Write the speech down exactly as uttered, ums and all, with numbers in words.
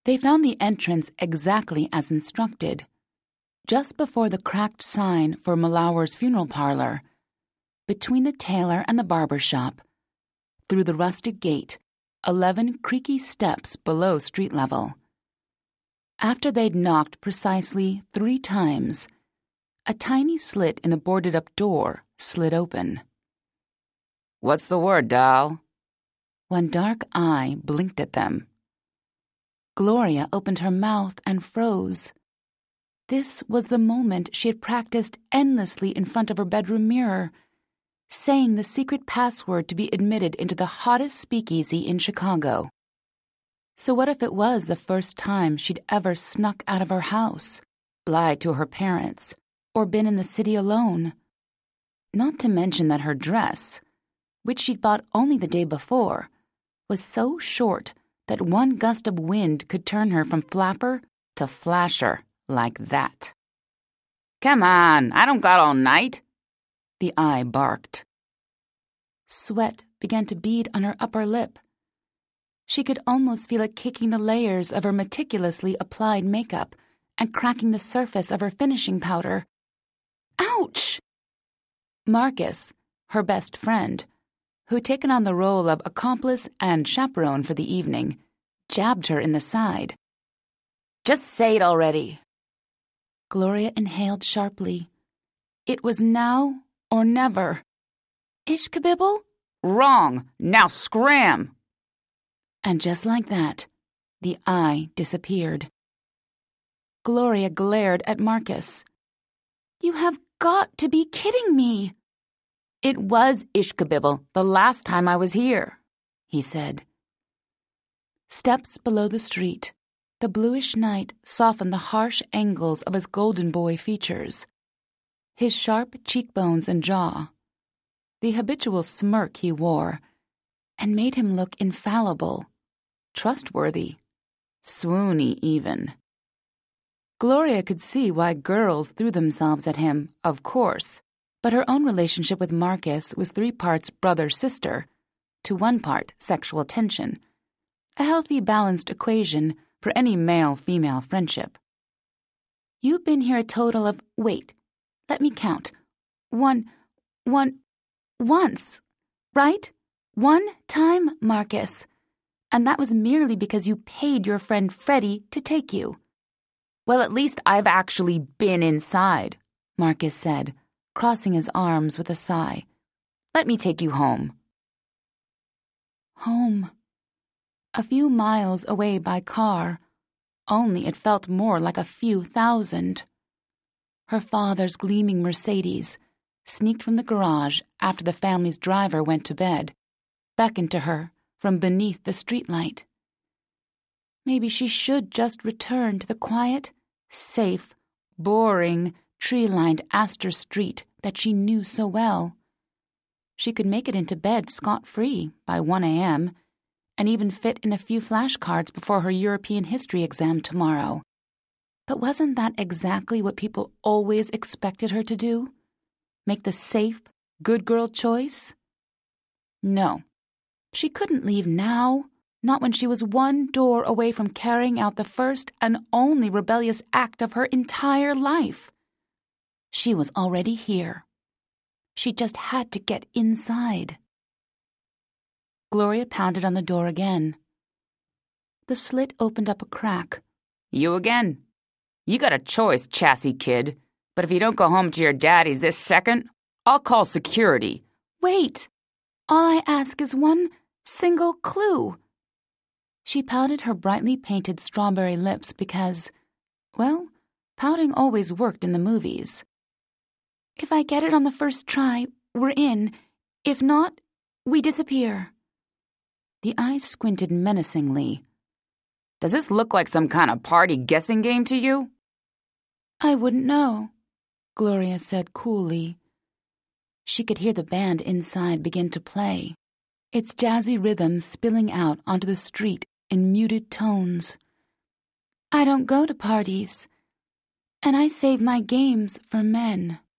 They found the entrance exactly as instructed, just before the cracked sign for Malauer's funeral parlor, between the tailor and the barber shop, through the rusted gate, eleven creaky steps below street level. After they'd knocked precisely three times, a tiny slit in the boarded-up door slid open. "What's the word, doll?" One dark eye blinked at them. Gloria opened her mouth and froze. This was the moment she had practiced endlessly in front of her bedroom mirror, saying the secret password to be admitted into the hottest speakeasy in Chicago. So what if it was the first time she'd ever snuck out of her house, lied to her parents, or been in the city alone? Not to mention that her dress, which she'd bought only the day before, was so short that one gust of wind could turn her from flapper to flasher like that. "Come on, I don't got all night," the eye barked. Sweat began to bead on her upper lip. She could almost feel it kicking the layers of her meticulously applied makeup and cracking the surface of her finishing powder. Ouch! Marcus, her best friend, who'd taken on the role of accomplice and chaperone for the evening, jabbed her in the side. "Just say it already." Gloria inhaled sharply. It was now or never. Ishkabibble? "Wrong. Now scram." And just like that, the eye disappeared. Gloria glared at Marcus. "You have got to be kidding me." "It was Ishkabibble the last time I was here," he said. Steps below the street, the bluish night softened the harsh angles of his golden boy features, his sharp cheekbones and jaw, the habitual smirk he wore, and made him look infallible, trustworthy, swoony even. Gloria could see why girls threw themselves at him, of course, but her own relationship with Marcus was three parts brother-sister, to one part sexual tension, a healthy, balanced equation for any male-female friendship. You've been here a total of, wait, let me count, one, one, once, right? One time, Marcus. And that was merely because you paid your friend Freddie to take you. "Well, at least I've actually been inside," Marcus said, crossing his arms with a sigh. "Let me take you home." Home. A few miles away by car, only it felt more like a few thousand. Her father's gleaming Mercedes sneaked from the garage after the family's driver went to bed, beckoned to her from beneath the streetlight. Maybe she should just return to the quiet, safe, boring, tree-lined Astor Street that she knew so well. She could make it into bed scot-free by one a.m., and even fit in a few flashcards before her European history exam tomorrow. But wasn't that exactly what people always expected her to do? Make the safe, good girl choice? No, she couldn't leave now, not when she was one door away from carrying out the first and only rebellious act of her entire life. She was already here. She just had to get inside. Gloria pounded on the door again. The slit opened up a crack. "You again. You got a choice, chassis kid. But if you don't go home to your daddy's this second, I'll call security." "Wait! All I ask is one single clue." She pouted her brightly painted strawberry lips because, well, pouting always worked in the movies. "If I get it on the first try, we're in. If not, we disappear." The eyes squinted menacingly. "Does this look like some kind of party guessing game to you?" "I wouldn't know," Gloria said coolly. She could hear the band inside begin to play, its jazzy rhythms spilling out onto the street in muted tones. "I don't go to parties, and I save my games for men."